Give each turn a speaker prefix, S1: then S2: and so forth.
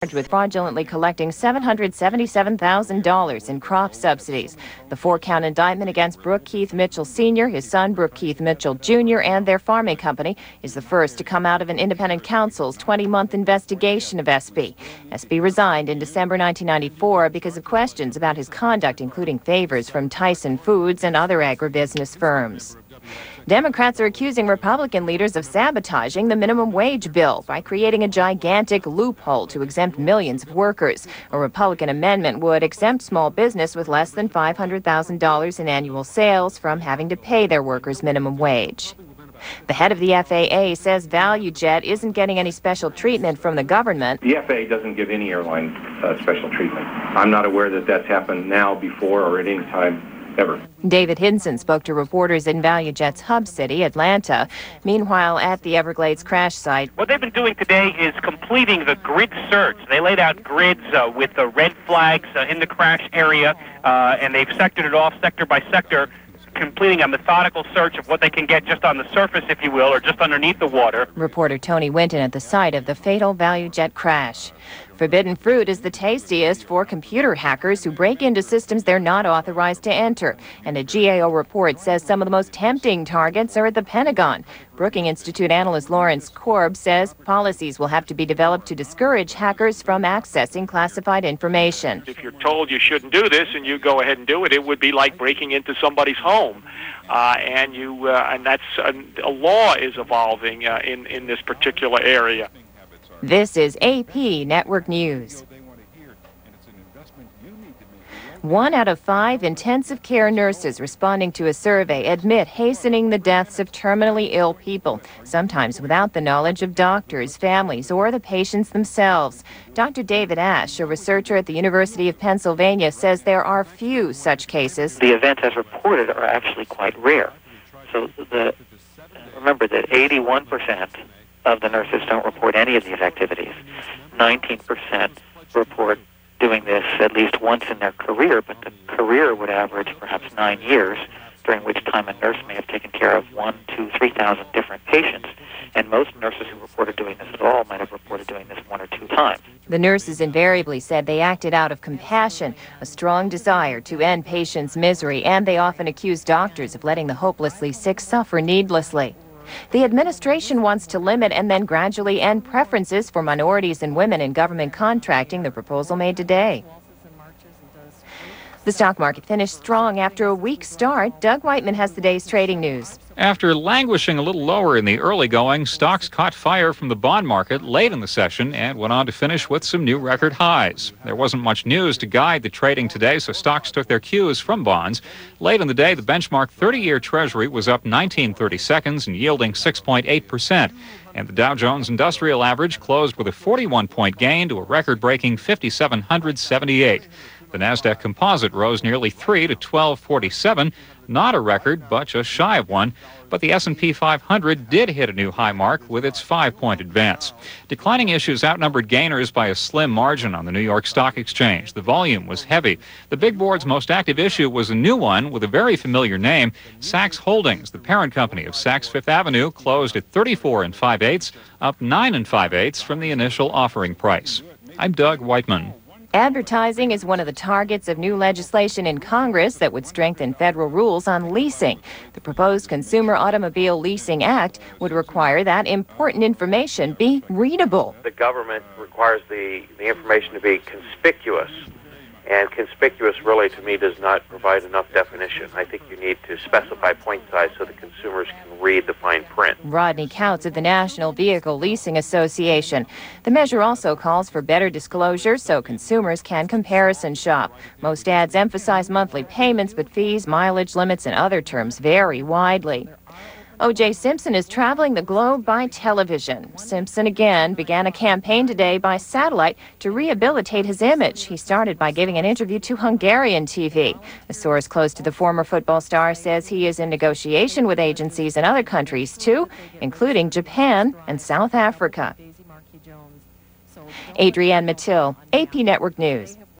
S1: with fraudulently collecting $777,000 in crop subsidies. The four-count indictment against Brooke Keith Mitchell Sr., his son Brooke Keith Mitchell Jr., and their farming company is the first to come out of an independent counsel's 20-month investigation of SB. SB resigned in December 1994 because of questions about his conduct, including favors from Tyson Foods and other agribusiness firms. Democrats are accusing Republican leaders of sabotaging the minimum wage bill by creating a gigantic loophole to exempt millions of workers. A Republican amendment would exempt small business with less than $500,000 in annual sales from having to pay their workers minimum wage. The head of the FAA says ValueJet isn't getting any special treatment from the government.
S2: The FAA doesn't give any airline special treatment. I'm not aware that that's happened now, before, or at any time ever.
S1: David Hinson spoke to reporters in ValueJet's hub city, Atlanta. Meanwhile, at the Everglades crash site,
S3: what they've been doing today is completing the grid search. They laid out grids with the red flags in the crash area, and they've sectored it off sector by sector, completing a methodical search of what they can get just on the surface, if you will, or just underneath the water.
S1: Reporter Tony Winton at the site of the fatal ValueJet crash. Forbidden fruit is the tastiest for computer hackers who break into systems they're not authorized to enter. And a GAO report says some of the most tempting targets are at the Pentagon. Brookings Institute analyst Lawrence Korb says policies will have to be developed to discourage hackers from accessing classified information.
S4: If you're told you shouldn't do this and you go ahead and do it, it would be like breaking into somebody's home. And that's a law is evolving in this particular area.
S1: This is AP Network News. 1 out of 5 intensive care nurses responding to a survey admit hastening the deaths of terminally ill people, sometimes without the knowledge of doctors, families, or the patients themselves. Dr. David Ash, a researcher at the University of Pennsylvania, says there are few such cases.
S5: The events as reported are actually quite rare. So remember that 81% of the nurses don't report any of these activities. 19% report doing this at least once in their career, but the career would average perhaps 9 years, during which time a nurse may have taken care of 1,000, 2,000, 3,000 different patients. And most nurses who reported doing this at all might have reported doing this 1 or 2 times.
S1: The nurses invariably said they acted out of compassion, a strong desire to end patients' misery, and they often accused doctors of letting the hopelessly sick suffer needlessly. The administration wants to limit and then gradually end preferences for minorities and women in government contracting, the proposal made today. The stock market finished strong after a weak start. Doug Whiteman has the day's trading news.
S6: After languishing a little lower in the early going, stocks caught fire from the bond market late in the session and went on to finish with some new record highs. There wasn't much news to guide the trading today, so stocks took their cues from bonds. Late in the day, the benchmark 30-year Treasury was up 19/32 and yielding 6.8%. And the Dow Jones Industrial Average closed with a 41-point gain to a record-breaking 5,778. The Nasdaq Composite rose nearly 3 to 1247, not a record, but just shy of one. But the S&P 500 did hit a new high mark with its 5-point advance. Declining issues outnumbered gainers by a slim margin on the New York Stock Exchange. The volume was heavy. The big board's most active issue was a new one with a very familiar name, Saks Holdings. The parent company of Saks Fifth Avenue closed at 34 5/8, up 9 5/8 from the initial offering price. I'm Doug Whiteman.
S1: Advertising is one of the targets of new legislation in Congress that would strengthen federal rules on leasing. The proposed Consumer Automobile Leasing Act would require that important information be readable.
S7: The government requires the information to be conspicuous. And conspicuous really, to me, does not provide enough definition. I think you need to specify point size so that consumers can read the fine print.
S1: Rodney Couts of the National Vehicle Leasing Association. The measure also calls for better disclosure so consumers can comparison shop. Most ads emphasize monthly payments, but fees, mileage limits, and other terms vary widely. O.J. Simpson is traveling the globe by television. Simpson again began a campaign today by satellite to rehabilitate his image. He started by giving an interview to Hungarian TV. A source close to the former football star says he is in negotiation with agencies in other countries too, including Japan and South Africa. Adrienne Mattil, AP Network News.